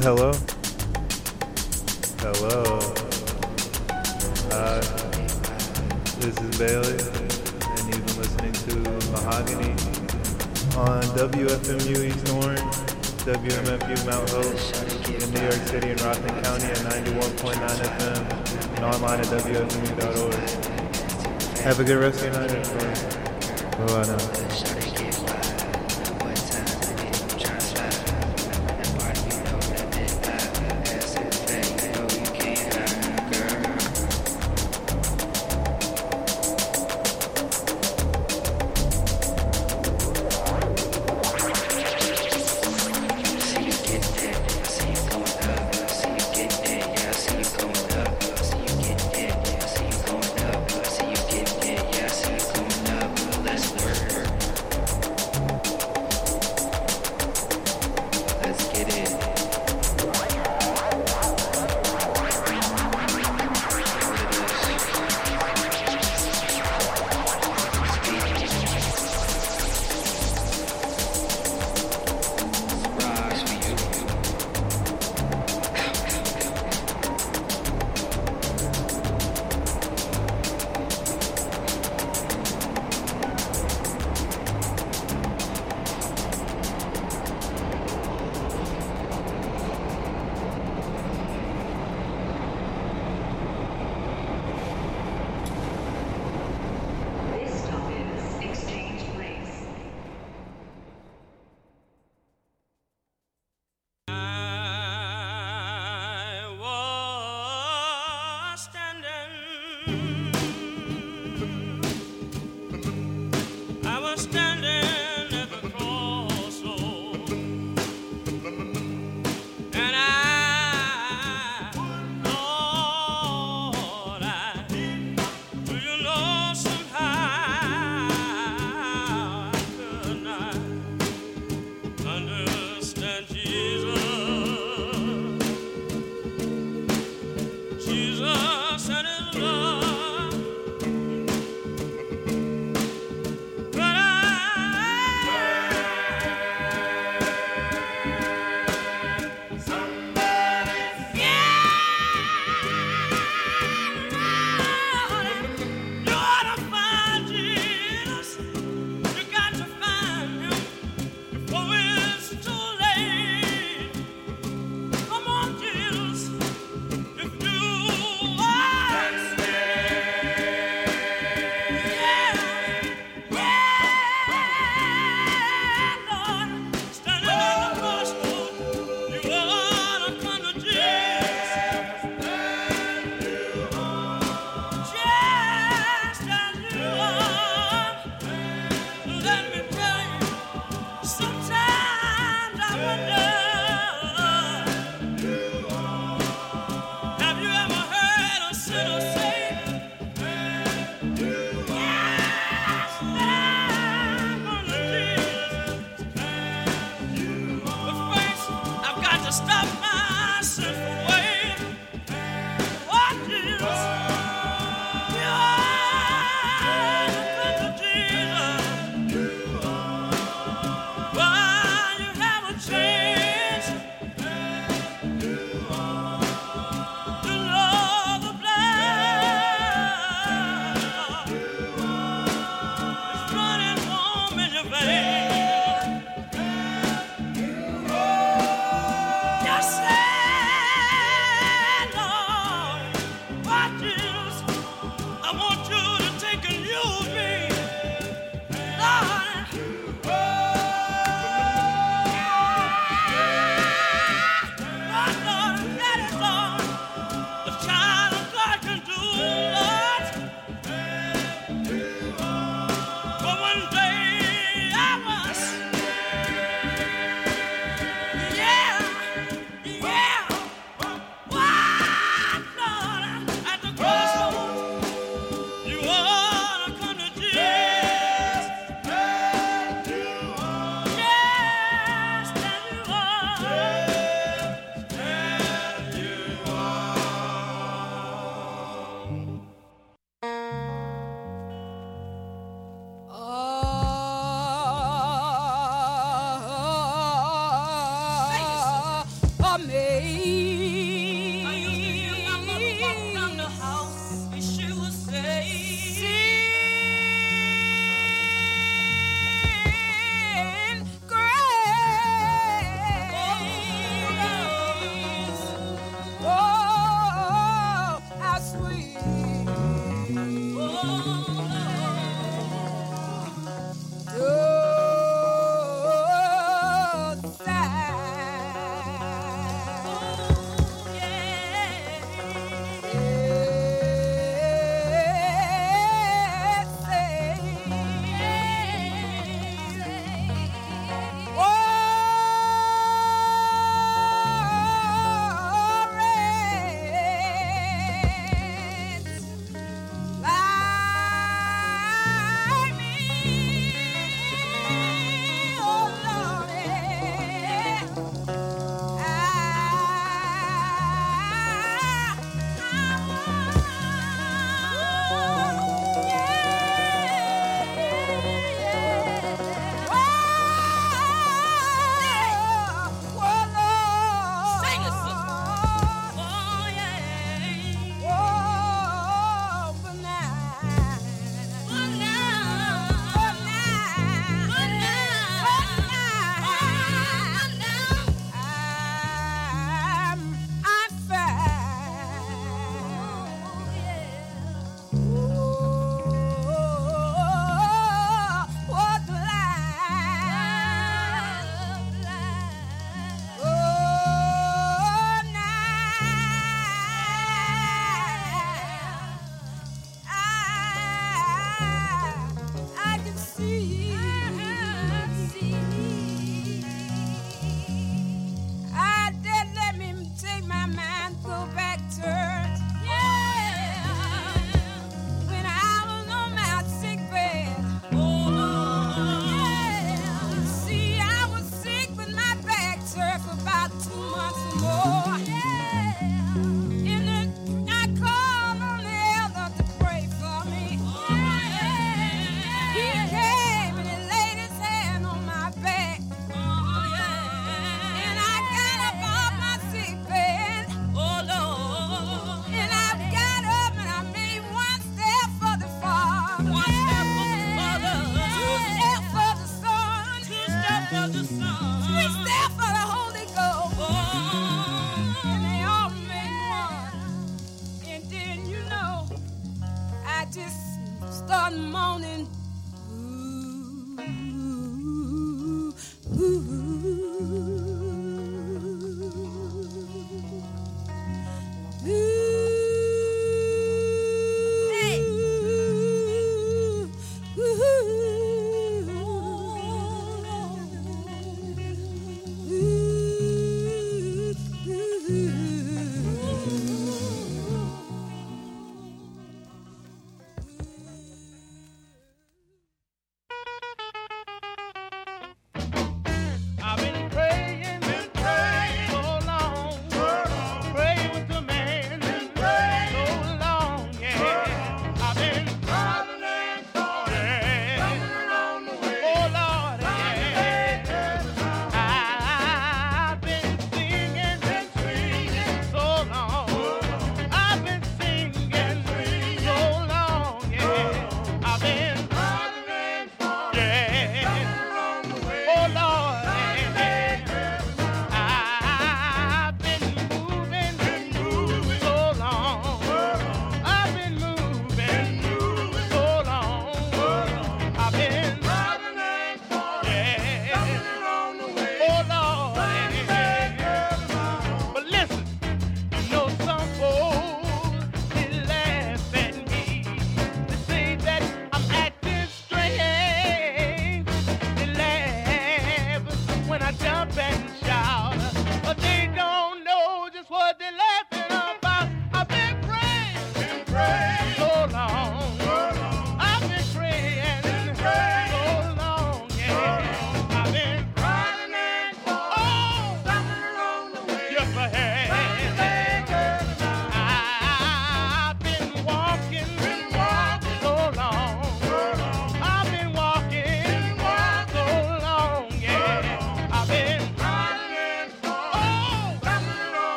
Hello? Hello? Hi, this is Bailey, and you've been listening to Mahogany on WFMU East Orange, WMFU Mount Hope, in New York City and Rockland County at 91.9 FM, and online at WFMU.org. Have a good rest of your night, everybody. Go out now.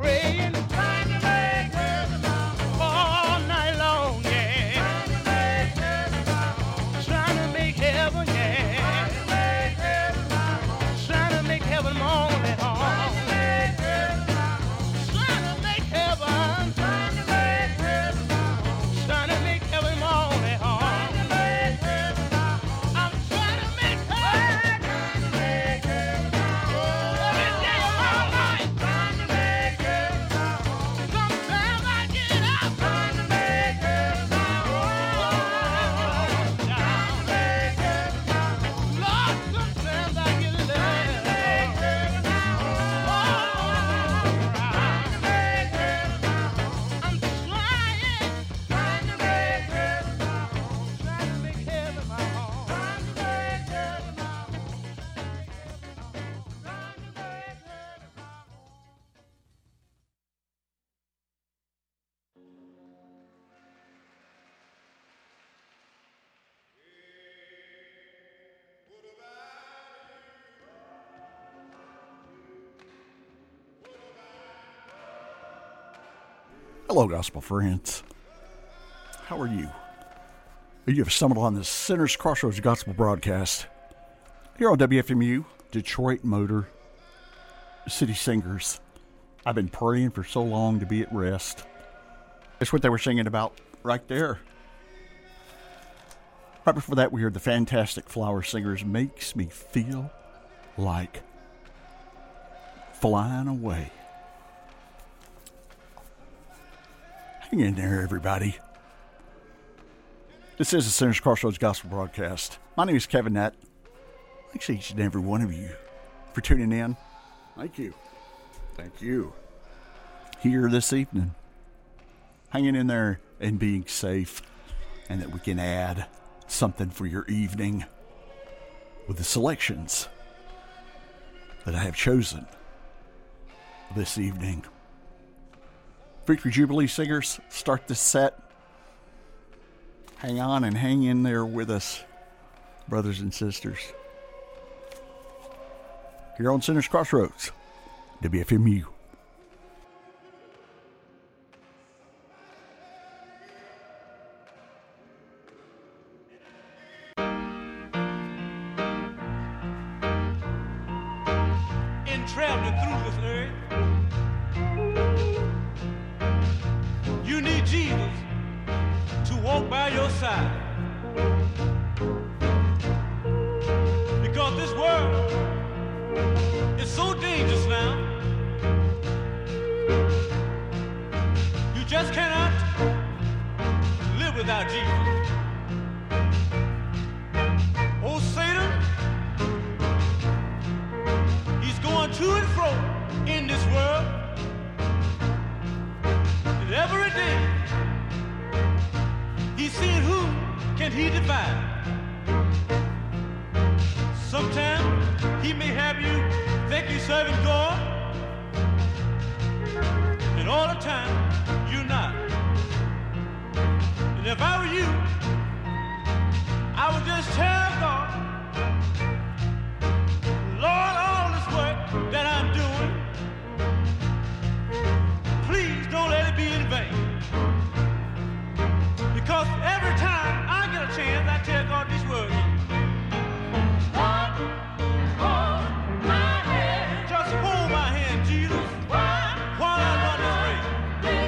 praying, trying to make heaven all night long, yeah. Trying to make heaven, yeah. Trying to make heaven moan at home. Trying to make heaven. Trying to make heaven moan at home. I'm trying to make heaven. Every day of my life. Sometimes I get up. Lord, sometimes I get left. I'm trying to make heaven my home. Hello, gospel friends. How are you? You have stumbled on this Sinners Crossroads Gospel broadcast here on WFMU, Detroit Motor City Singers. I've been praying for so long to be at rest. That's what they were singing about right there. Right before that, we heard the fantastic Flower Singers. Makes me feel like flying away. Hang in there, everybody. This is the Sinners Crossroads Gospel broadcast. My name is Kevin Nett. Thanks to each and every one of you for tuning in. Thank you. Thank you. Here this evening. Hanging in there and being safe. And that we can add something for your evening with the selections that I have chosen this evening. Victory Jubilee Singers, start this set. Hang on and hang in there with us, brothers and sisters. Here on Sinners Crossroads, WFMU. In traveling through this earth, you need Jesus to walk by your side. Because this world is so dangerous now. You just cannot live without Jesus. Oh, Satan, he's going to and fro in this world. And every day, he's seeing who can he divide. Sometimes he may have you think you're serving God, and all the time you're not. And if I were you, I would just tell God, Lord, all this work that I'm doing, please don't let it be in vain. Because every time I get a chance, I tell God these words. Just hold my hand, Jesus, while I run this race.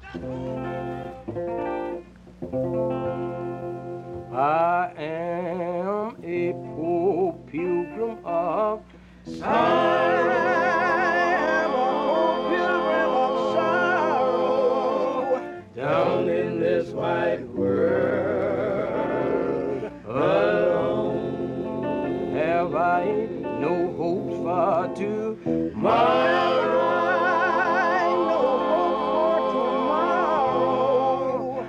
I am a poor pilgrim of sorrow. I am a poor pilgrim of sorrow. Down in this wide world alone. Have I no hopes for tomorrow? No hope for tomorrow.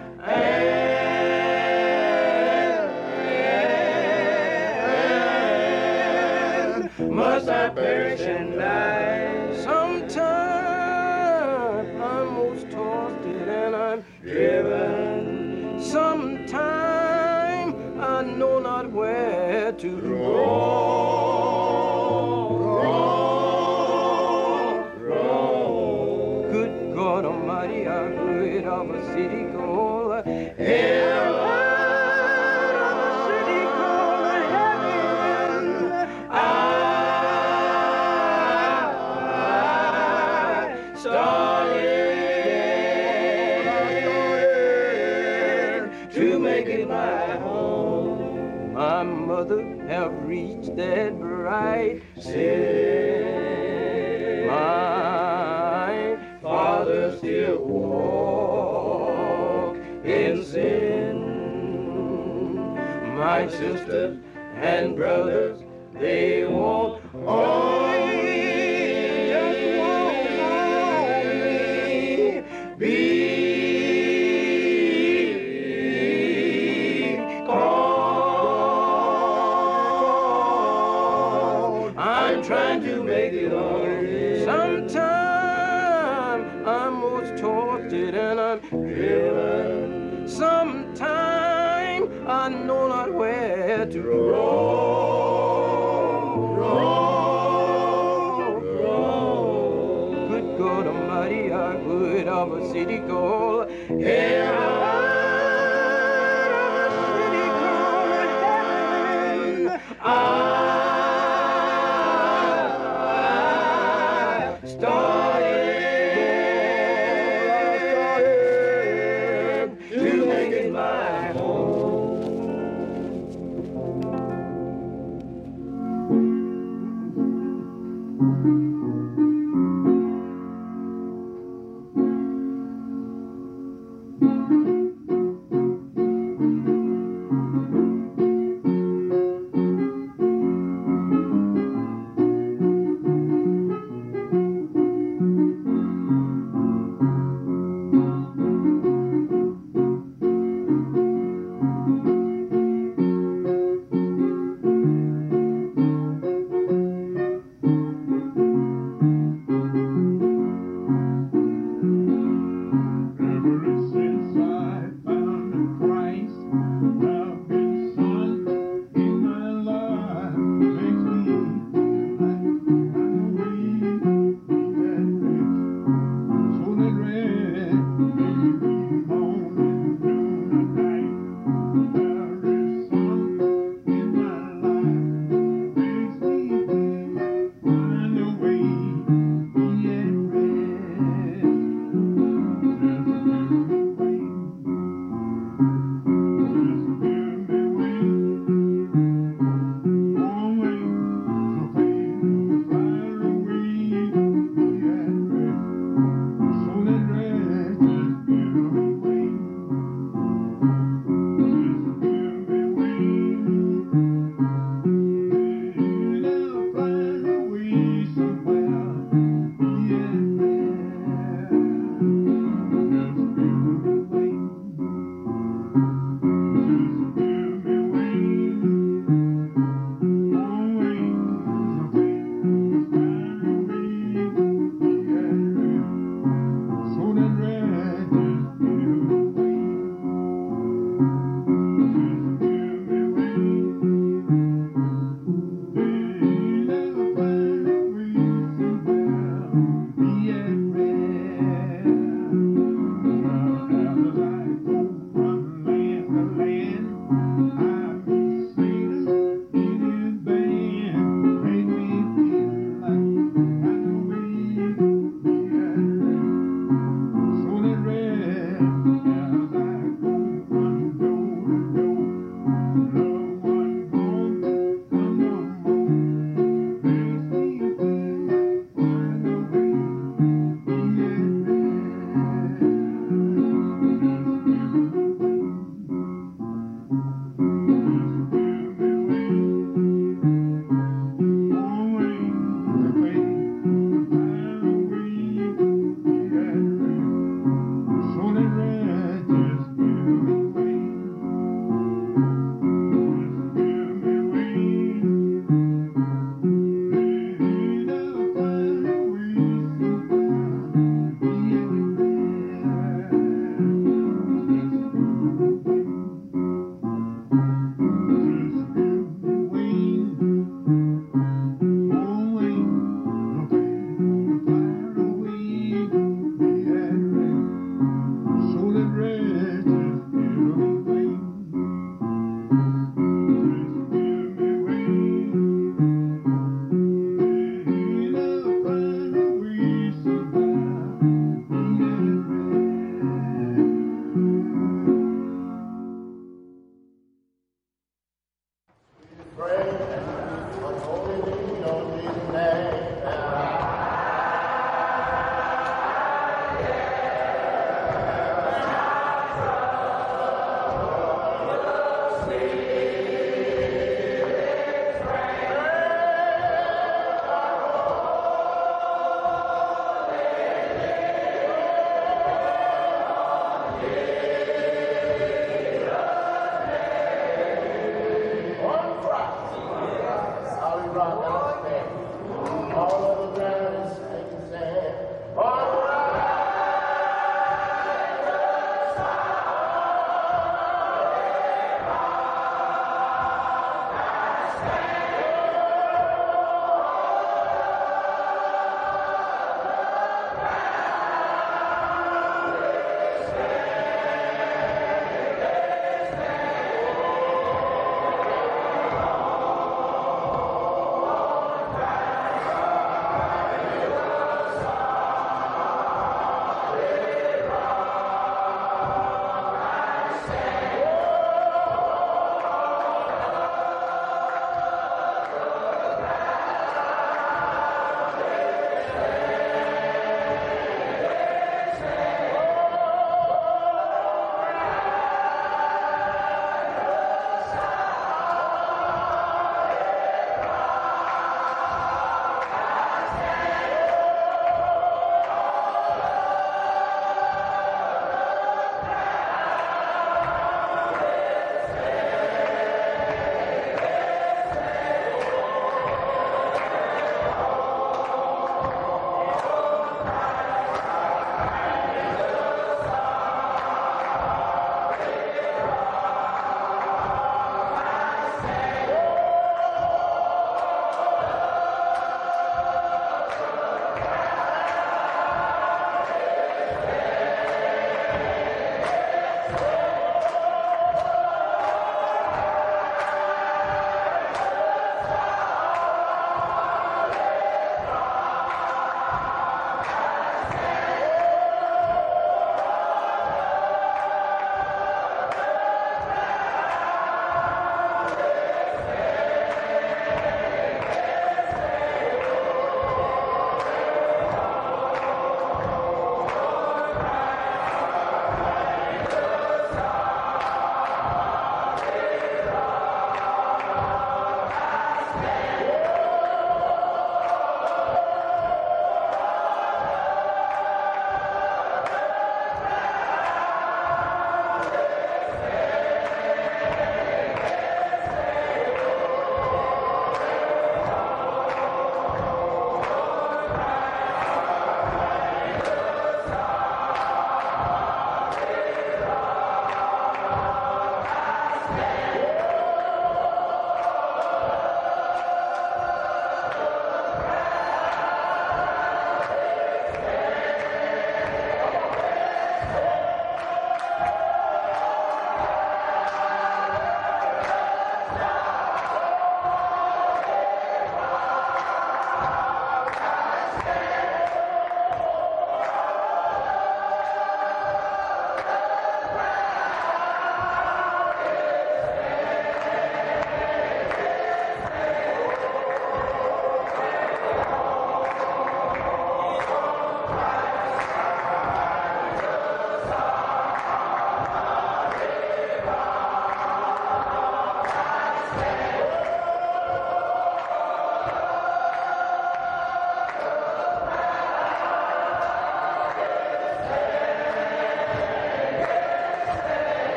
Must I perish and die? Sometime I'm most tossed and I'm driven. Sometime I know not where to roam. Good God Almighty, I heard of a city called heaven. Of a city called heaven. I started to make it my home. My mother have reached that bright city. My father still walk in sin. My sisters and brothers, they won't just won't be called. I'm trying to make it on. Sometime I'm most tortured and I'm driven. Sometime I know not where to roam. Good God Almighty, I heard of a city called heaven. I started to make it my home.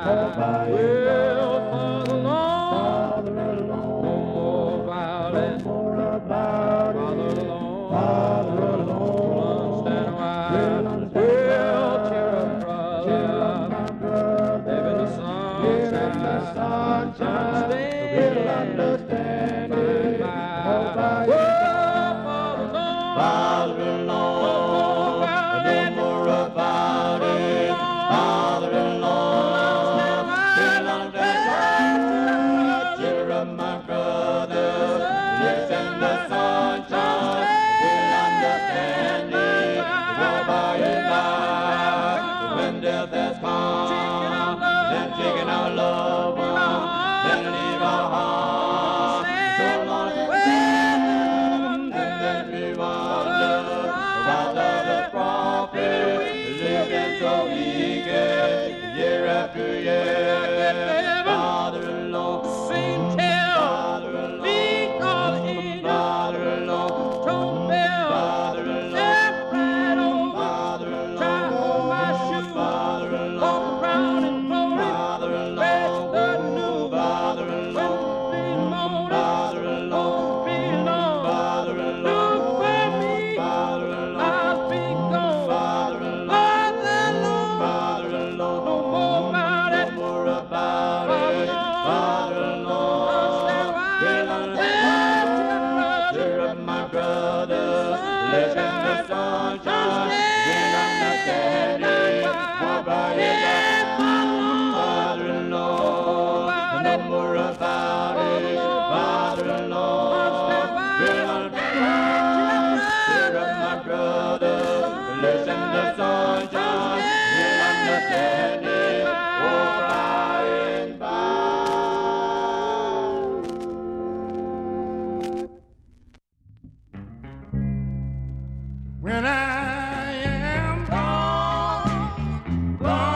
Well, Father Lord, no more violence. Father Lord, understand why. Well, cheer up, brother. Live in the sunshine. We'll understand by and by. Well, Father Lord, no more about it. Father Lord, we'll understand. Cheer up, my brother. Live in the sunshine. We'll understand it. Go by and by. When death has come, then taking our loved one, then leave our hearts. So long as then we wonder about the prophet living so wicked year after year. Father Lord, Father Lord, Father Lord, Father Lord, Father Lord, Father Lord, Father Lord, Father Listen the sunshine, we'll understand it, oh, by and by. When I am gone,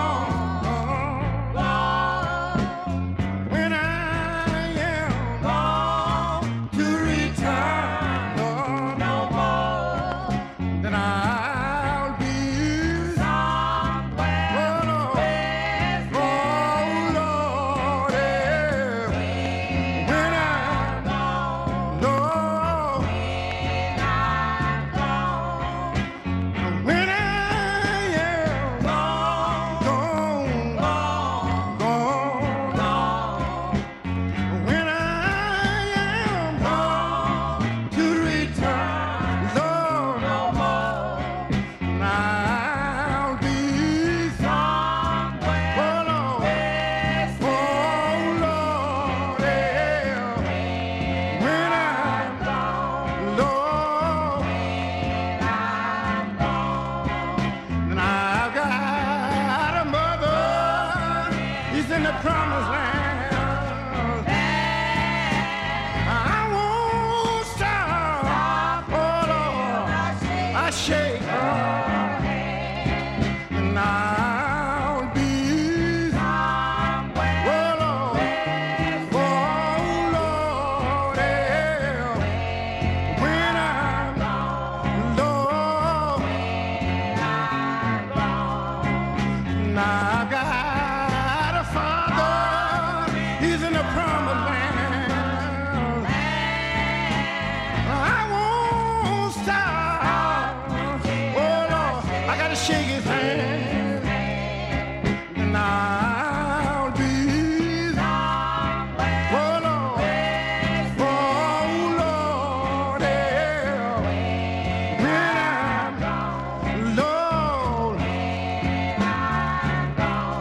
when I am gone to return no more, then I'll be somewhere. Oh Lord, yeah. When I'm gone, Lord, when I am gone, when I am gone to return, Lord, no more, I'll be somewhere. Oh Lord, yeah. When I'm gone, Lord, and I've got a mother, he's in the promised land. I won't stop, oh Lord, I shake her hand, and I'll be somewhere, oh Lord, yeah. When I'm gone, Lord, and I've got a father, he's in the promised land. I won't stop, oh Lord, I gotta shake his hand, and I'll be somewhere, oh Lord, yeah. When I'm gone, Lord,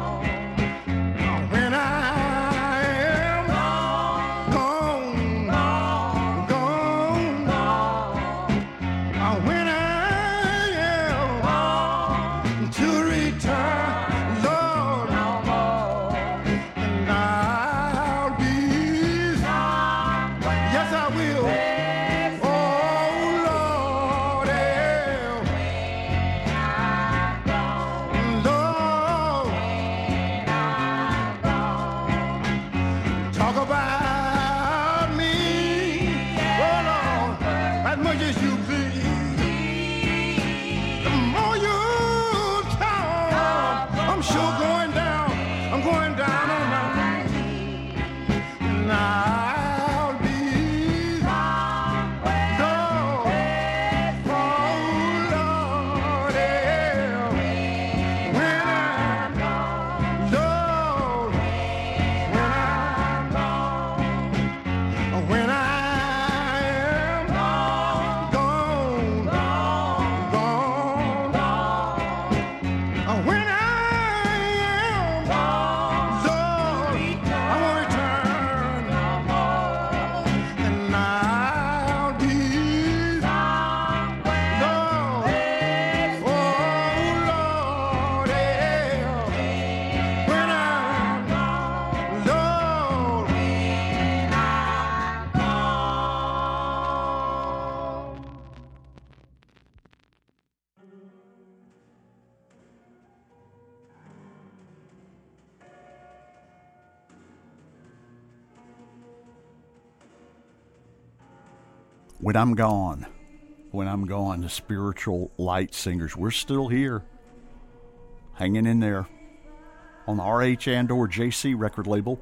When I'm gone, the Spiritual Light Singers. We're still here, hanging in there on the RH and/or JC record label.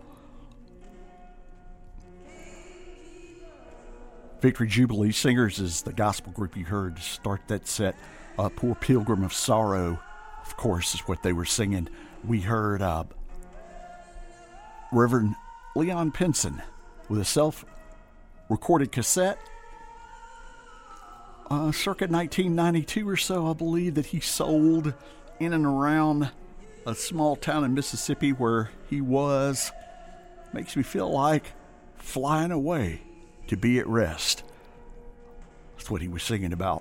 Victory Jubilee Singers is the gospel group you heard to start that set. Poor Pilgrim of Sorrow, of course, is what they were singing. We heard Reverend Leon Pinson with a self-recorded cassette. Circa 1992 or so, I believe, that he sold in and around a small town in Mississippi where he was. Makes me feel like flying away to be at rest. That's what he was singing about.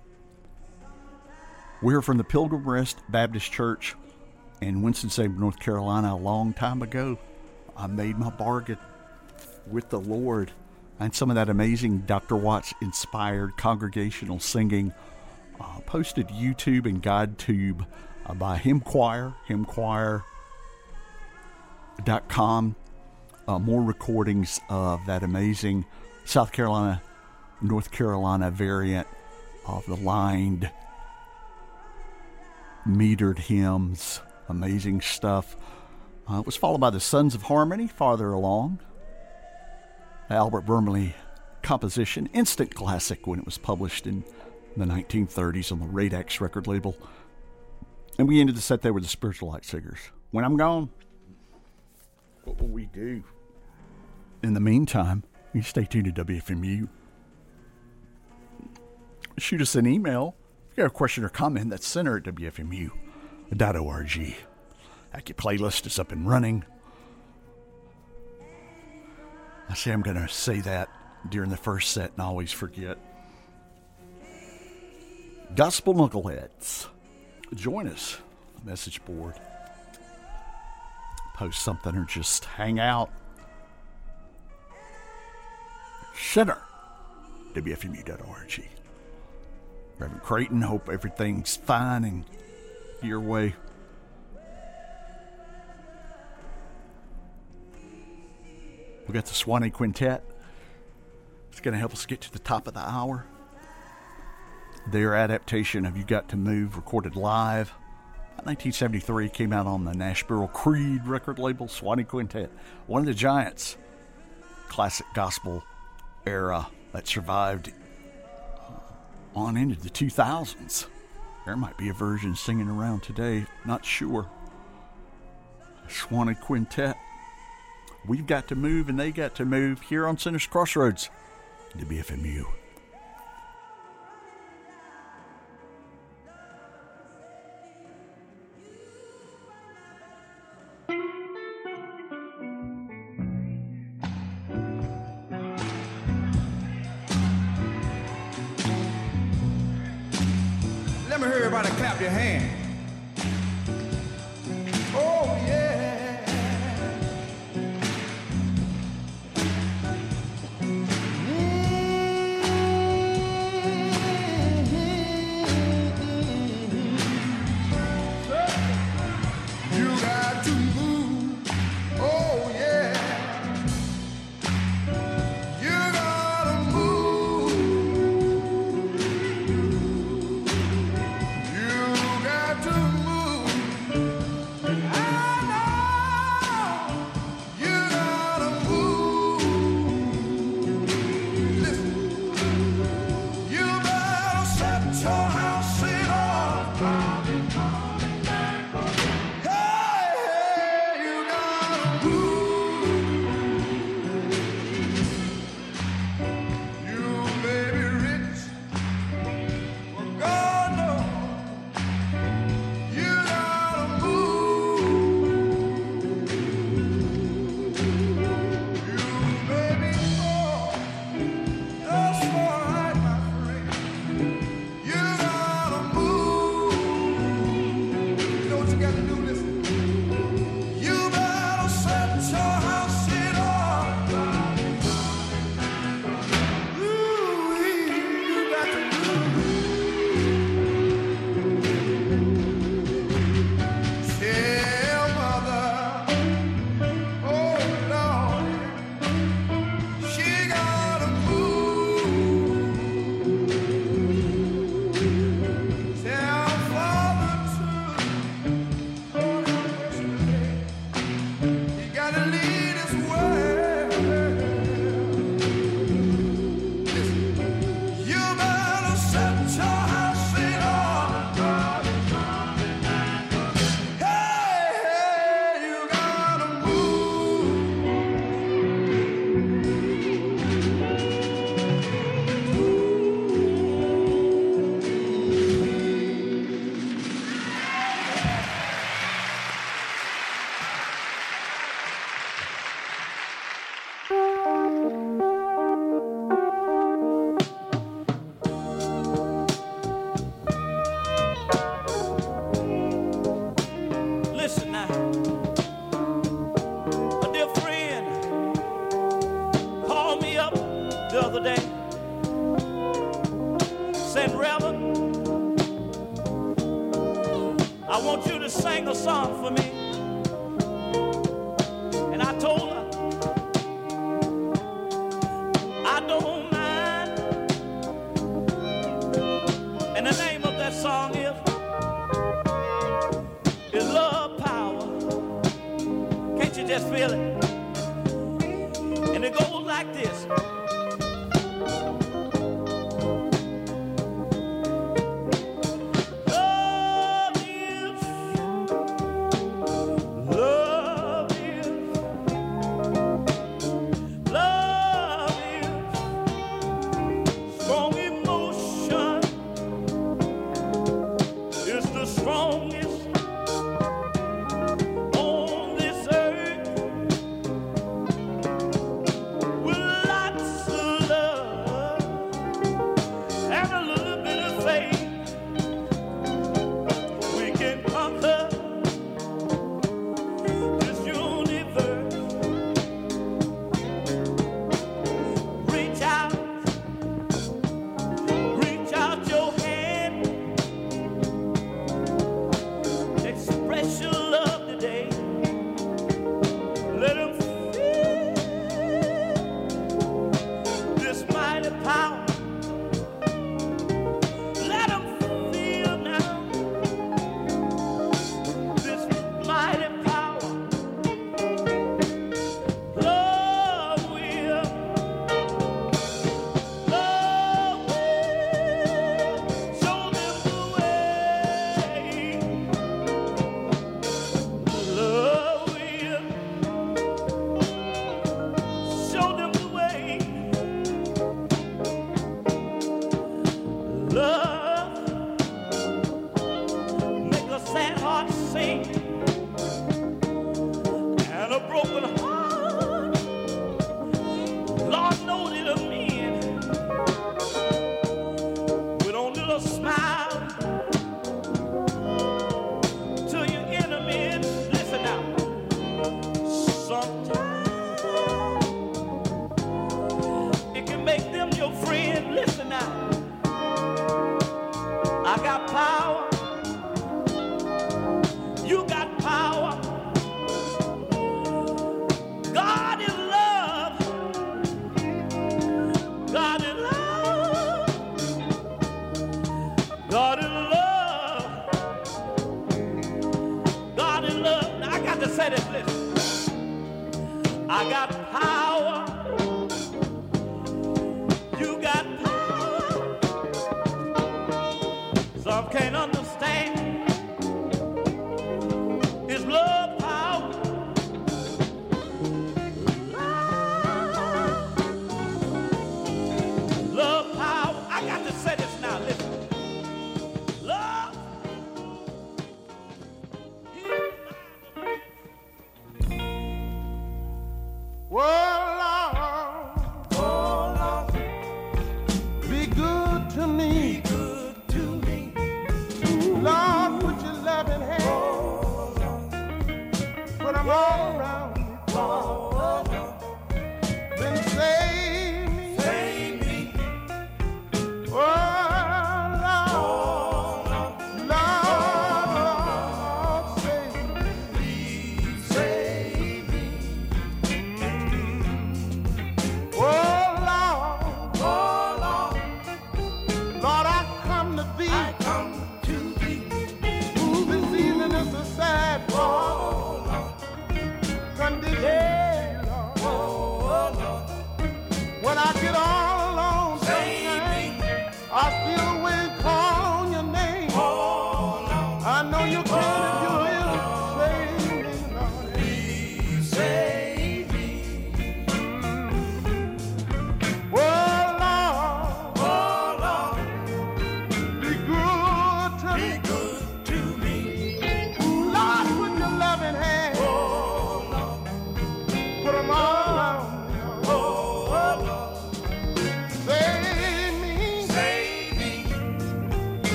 We're from the Pilgrim Rest Baptist Church in Winston-Salem, North Carolina. A long time ago, I made my bargain with the Lord. And some of that amazing Dr. Watts-inspired congregational singing posted to YouTube and GodTube by Hymn Choir, hymnchoir.com. More recordings of that amazing South Carolina, North Carolina variant of the lined, metered hymns. Amazing stuff. It was followed by the Sons of Harmony farther along. Albert Brumley composition, instant classic when it was published in the 1930s on the Radex record label. And we ended the set there with the Spiritual Light Singers. When I'm gone, what will we do? In the meantime, you stay tuned to WFMU. Shoot us an email. If you have a question or comment, that's center at WFMU.org. Your playlist is up and running. I say I'm going to say that during the first set and I always forget. Gospel Knuckleheads, join us on the message board. Post something or just hang out. Center, WFMU.org. Reverend Creighton, hope everything's fine and your way. We got the Swanee Quintet. It's going to help us get to the top of the hour. Their adaptation of You Got to Move, recorded live. 1973, came out on the Nashville Creed record label. Swanee Quintet, one of the giants. Classic gospel era that survived on into the 2000s. There might be a version singing around today. Not sure. Swanee Quintet. We've got to move and they got to move here on Center's Crossroads, WFMU. Let me hear everybody clap your hands. Oh, yeah. You got to move. Oh, yeah. You gotta move. You got Listen now. A dear friend called me up the other day. Said, Reverend, I want you to sing a song for me. And I told her, I don't mind. And the name of that song is Love Power. Can't you just feel it? And it goes like this.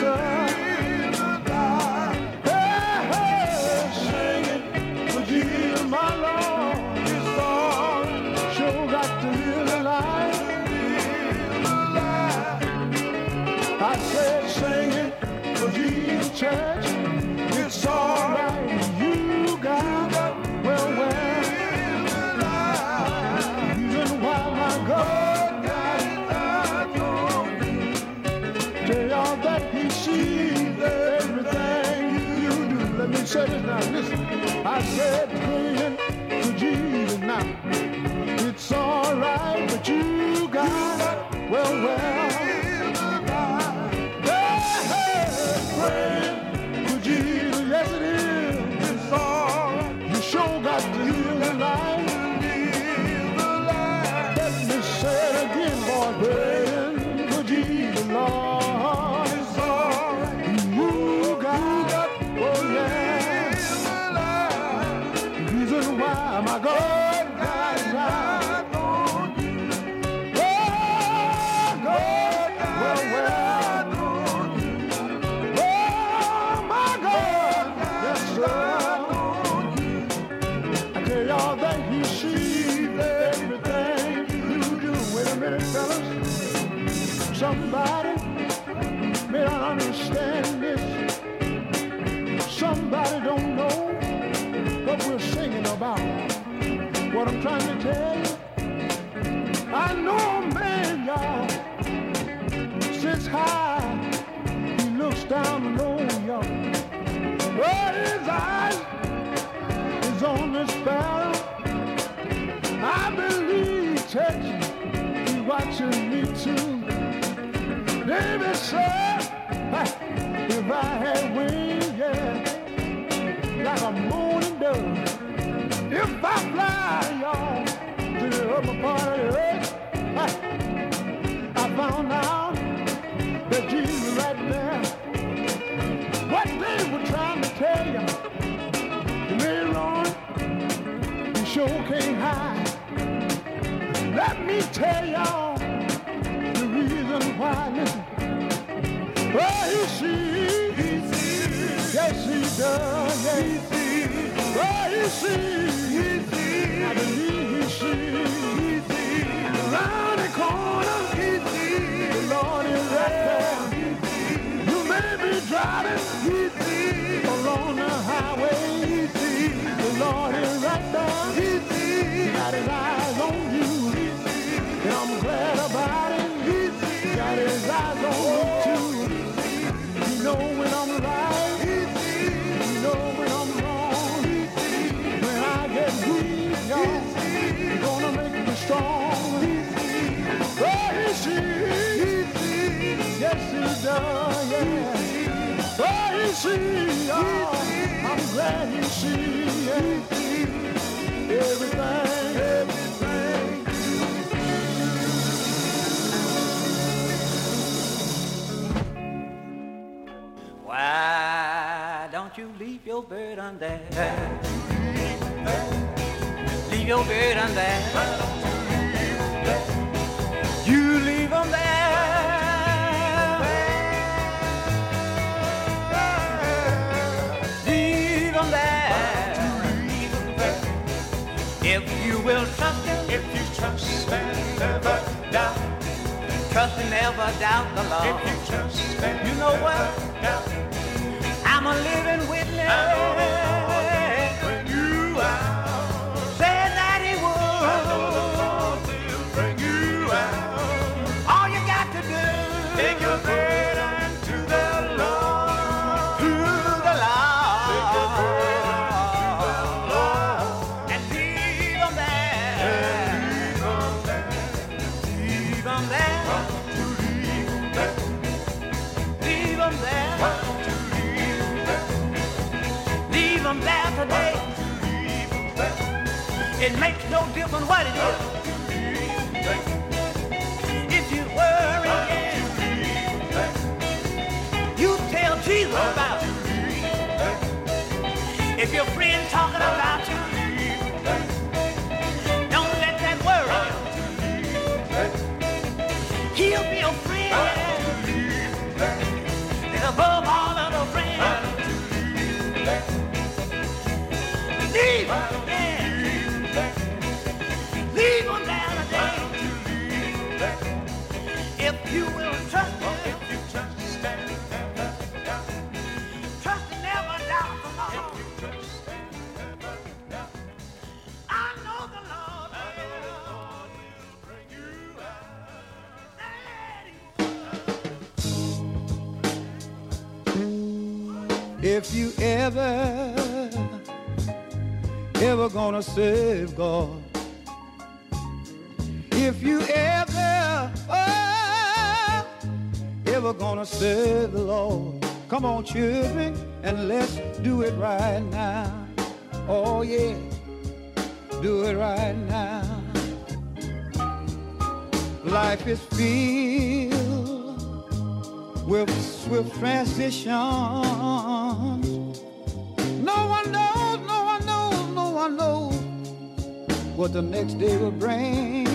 sir. Hey, hey, singing for Jesus, my Lord. It's all sure got to live a life. I said singing for Jesus, church. It's all right. You got well. Reason why my God tell y'all that He sees everything you do. Let me say this now. Listen, I said praying to Jesus now. It's all right, but you got well. Praying to Jesus, yes it is. It's all right. You sure got to live the life. Let me say it again, boy. Praying for Jesus, Lord. It's all right. You got, oh yeah. Reason why my God got on you. Oh, God, well. Oh, my God, yes, sir. I tell y'all that He sees everything you do. Wait a minute, fellas. Somebody may not understand this. Somebody don't know what we're singing about. What I'm trying to tell you, I know a man, y'all, sits high, he looks down low, y'all. But his eyes is on the sparrow. I believe, Texas, he watches me too. David said, if I had wings, yeah, like a morning dove, if I fly, y'all, to the upper part of the earth, I found out that Jesus right there, what they were trying to tell you, later on, you sure can't hide. Let me tell y'all the reason why. Listen. Oh, He sees, yes He does, yeah. He sees, oh, He sees, I believe He sees, around the corner, He sees, the Lord is right there. You may be driving, He sees, along the highway, He sees, the Lord is right there. He sees, got His eyes on you, and I'm glad about it. He sees, got His eyes on me too. You know when I'm right, you know when I'm wrong. When I get weak, y'all, He's gonna make me strong. Oh, He sees, yes He does, yeah. Oh, He sees, oh, I'm glad He sees, yeah. Everything. Why don't you leave your burden there? Leave your burden there. You leave them there. Leave them there. If you will trust Him, if you trust and never doubt, trust and never doubt the Lord. If you trust and you know what? Doubt. I'm a living witness. Bring you out. Said that He would. Bring you out. All you got to do, take your burden to the Lord. To the Lord. Take your burden to the Lord. And leave them there. Leave them there. Leave them there. Leave them there today. It makes no difference what it is. If you worry, you tell Jesus about it. If your friend talking about you, don't let that worry you. He'll be your friend. There's a leave him. Yeah. Leave him down today. If you will trust him. Trust and never doubt the Lord. I know the Lord will bring you out. If you ever gonna serve God, if you ever gonna serve the Lord, come on, children, and let's do it right now. Oh yeah, do it right now. Life is filled with swift transitions. No one knows what the next day will bring.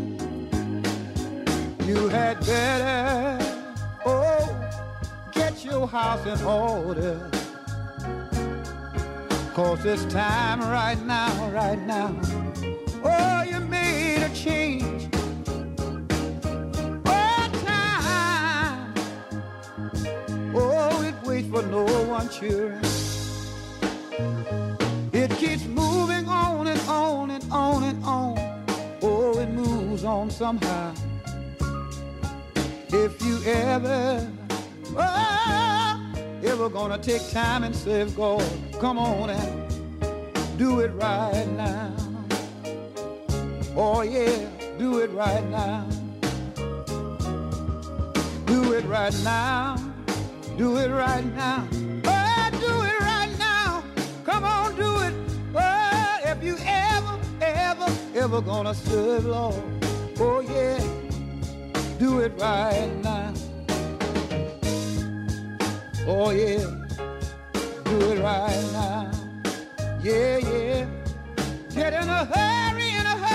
You had better, get your house in order. 'Cause it's time right now. Oh, you made a change. Oh, time. Oh, it waits for no one, children. It keeps moving on and on and on and on. Oh, it moves on somehow. If you ever gonna take time and serve God, come on and do it right now. Oh yeah, do it right now. Do it right now. Do it right now. Oh, do it right now. Come on, do it. Oh, if you ever gonna serve Lord, oh yeah, do it right now. Oh yeah, do it right now. Yeah, yeah. Get in a hurry,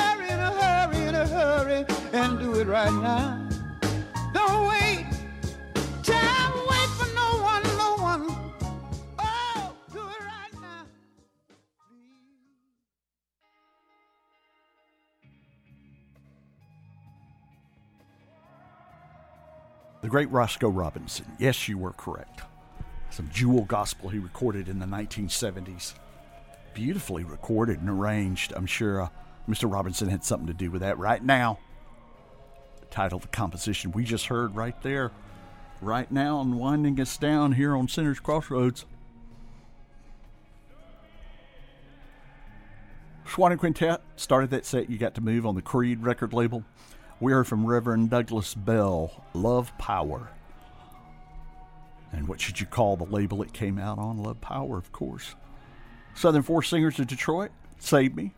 and do it right now. Don't wait. Time wait for no one. Oh, do it right now. The great Roscoe Robinson. Yes, you were correct. Some jewel gospel he recorded in the 1970s. Beautifully recorded and arranged. I'm sure Mr. Robinson had something to do with that. Right Now, the title of the composition we just heard right there. Right now, and winding us down here on Sinner's Crossroads. Swanee Quintet started that set. You got to move on the Creed record label. We heard from Reverend Douglas Bell, Love Power. And what should you call the label it came out on? Love Power, of course. Southern Four Singers of Detroit, Save Me.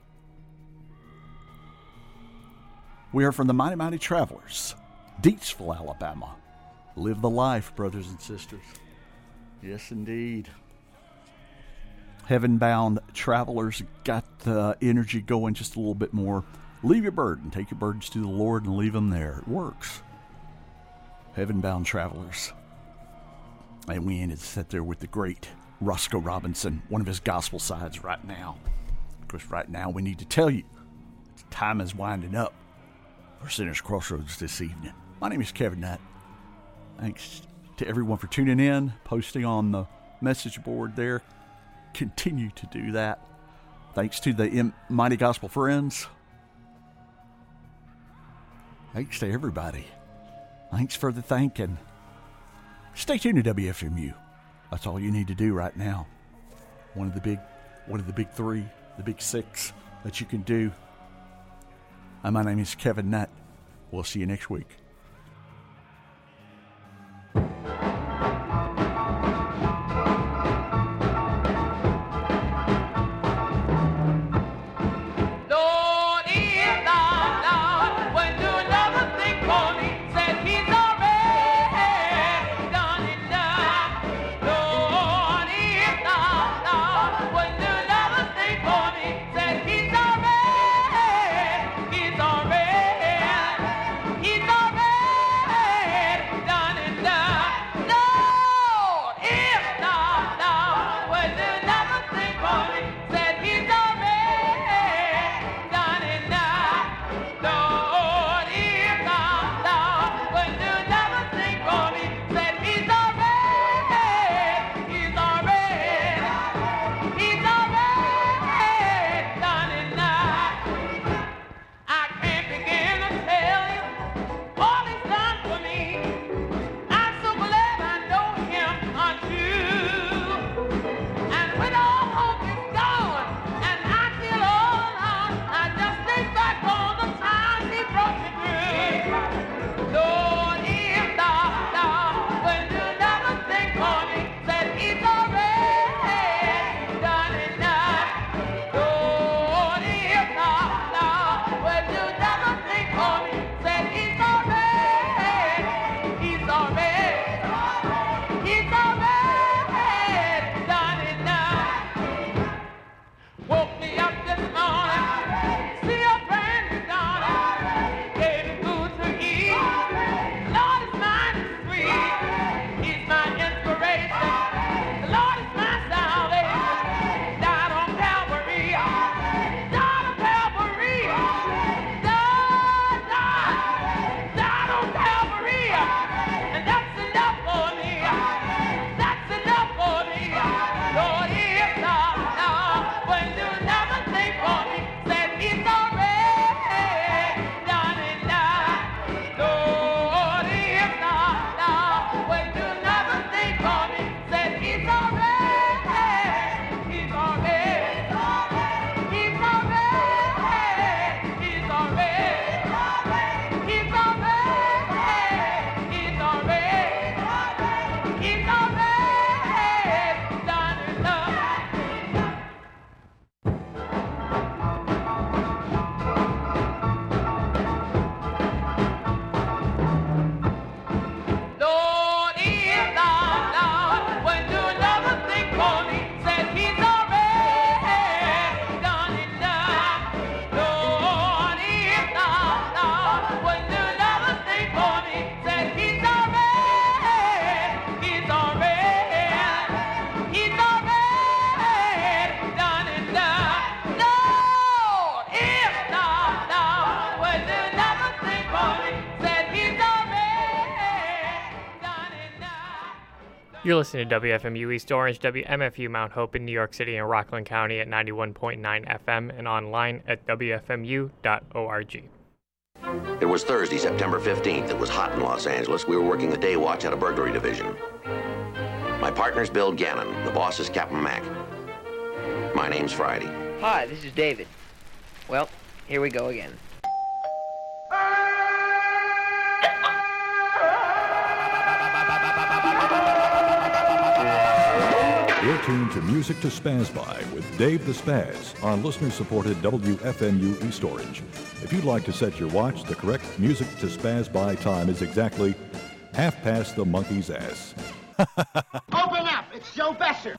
We heard from the Mighty Mighty Travelers, Deatsville, Alabama. Live the life, brothers and sisters. Yes, indeed. Heaven-bound travelers got the energy going just a little bit more. Leave your burden. Take your burdens to the Lord and leave them there. It works. Heaven-bound travelers. And we ended to sit there with the great Roscoe Robinson, one of his gospel sides right now. Of course, right now we need to tell you, time is winding up for Sinner's Crossroads this evening. My name is Kevin Nutt. Thanks to everyone for tuning in, posting on the message board there. Continue to do that. Thanks to the Mighty Gospel Friends. Thanks to everybody. Thanks for the thanking. Stay tuned to WFMU. That's all you need to do right now. One of the big three, the big six that you can do. And my name is Kevin Nutt. We'll see you next week. He's already You're listening to WFMU East Orange, WMFU Mount Hope in New York City and Rockland County at 91.9 FM and online at WFMU.org. It was Thursday, September 15th. It was hot in Los Angeles. We were working the day watch at a burglary division. My partner's Bill Gannon. The boss is Captain Mack. My name's Friday. Hi, this is David. Well, here we go again. You're tuned to Music to Spaz By with Dave the Spaz on listener-supported WFMU East Orange. If you'd like to set your watch, the correct Music to Spaz By time is exactly 1/2 the monkey's ass. Open up! It's Joe Besser!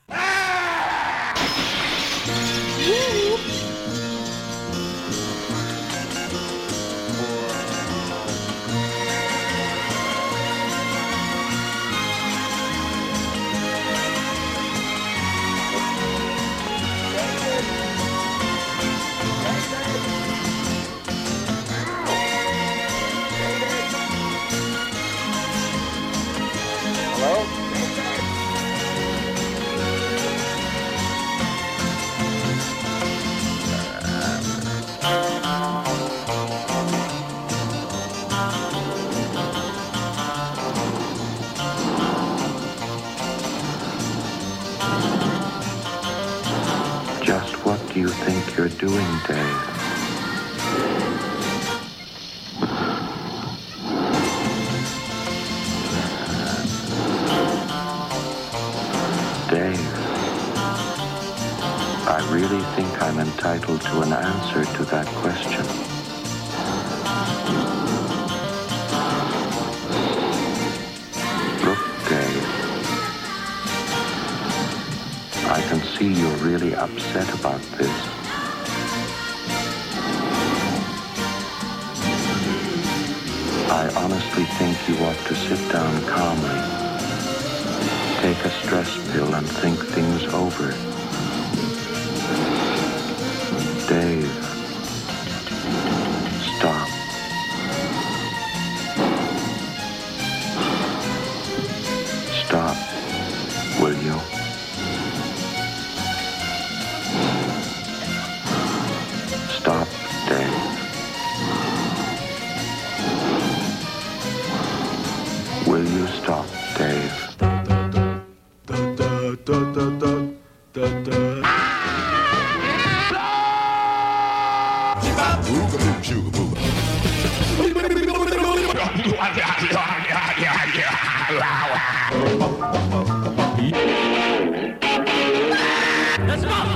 Just what do you think you're doing, Dave? Dave, I really think I'm entitled to an answer to that question. Look, Dave, I can see you're really upset about this. I honestly think you ought to sit down calmly, take a stress pill and think things over. Dave, stop. Stop, will you? Stop, Dave. Will you stop, Dave? Let's go!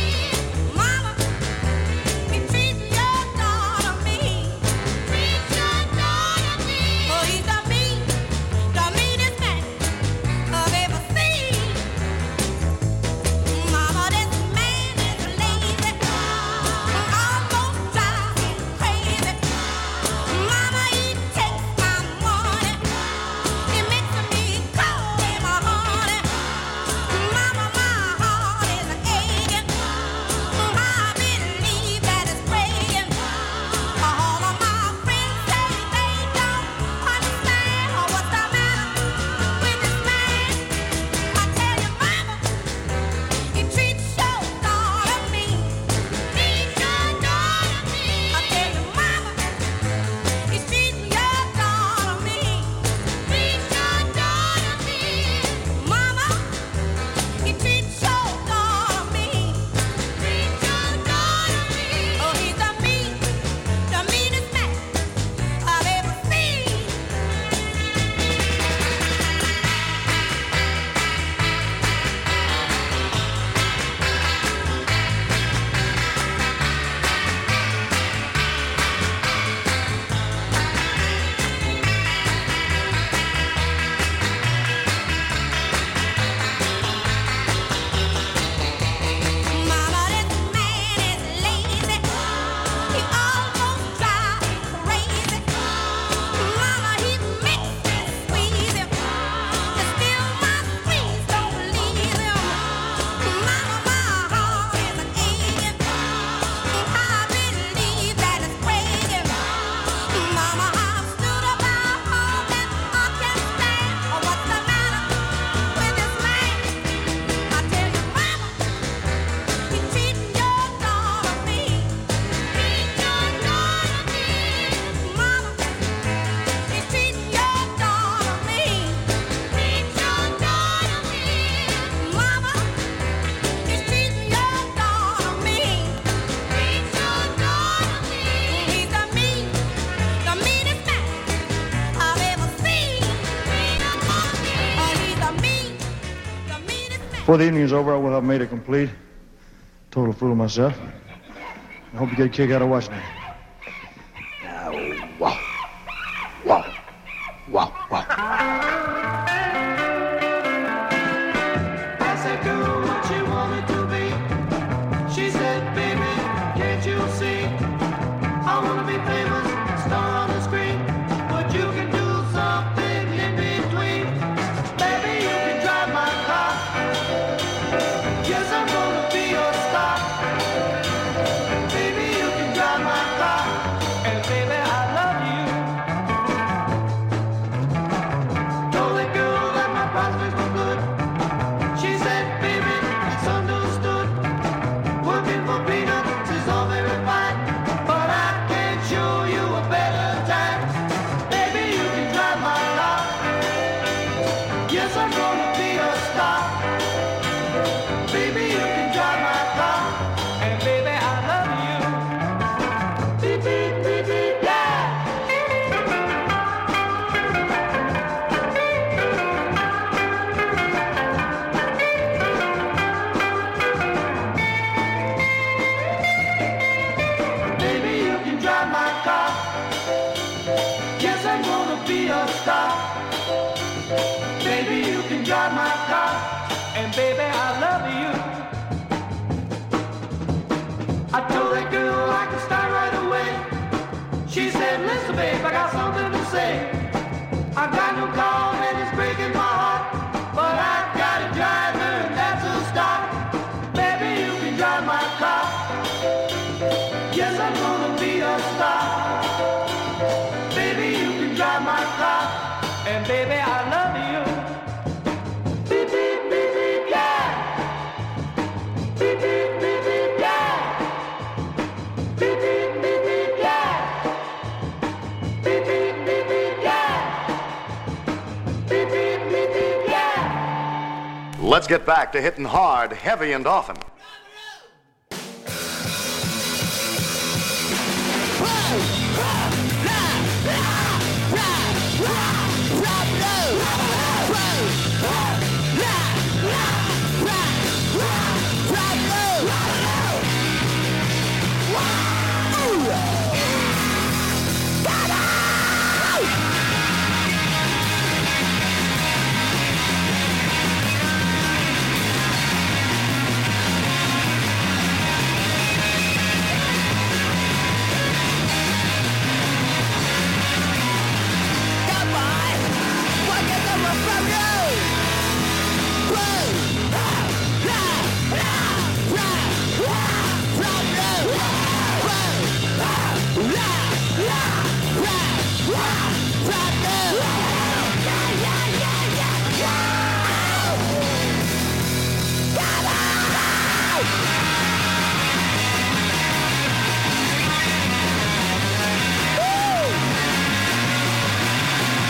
Preach your Before the evening is over, I will have made it complete. Total fool of myself. I hope you get a kick out of watching it. Wow. Wow. Wow. Wow. I said, girl, what you wanted to be. She said, baby, can't you see? I want to be famous, star on the screen. But you can do something in between. Baby, you can drive my car. Yes, I'm gonna be your star. Baby, you can drive my car. And baby, I love you. Told that girl that my prospects were good. She said, baby, it's understood. Working for peanuts is all very fine, but I can't show you a better time. Baby, you can drive my car. Yes, I'm gonna be a star. Baby, you can drive my car. And baby, I love you. Beep, beep, beep, beep, yeah. Baby, you can drive my car. Yes, I'm gonna be a star. Baby, you can drive my car. And baby, I love you. I told that girl I could start right away. She said, listen, babe, I got something to say. I got no car and it's breaking my heart, but I got a driver and that's a start. Baby, you can drive my car. Yes, I'm gonna be a star. Baby, you can drive my car. And baby, I love you. Beep, beep, beep, beep, yeah. Beep, beep, beep, beep, yeah. Beep, beep, beep, beep, yeah. Beep, beep, beep, beep, yeah. Beep, beep, beep, beep, yeah. Let's get back to hitting hard, heavy, and often.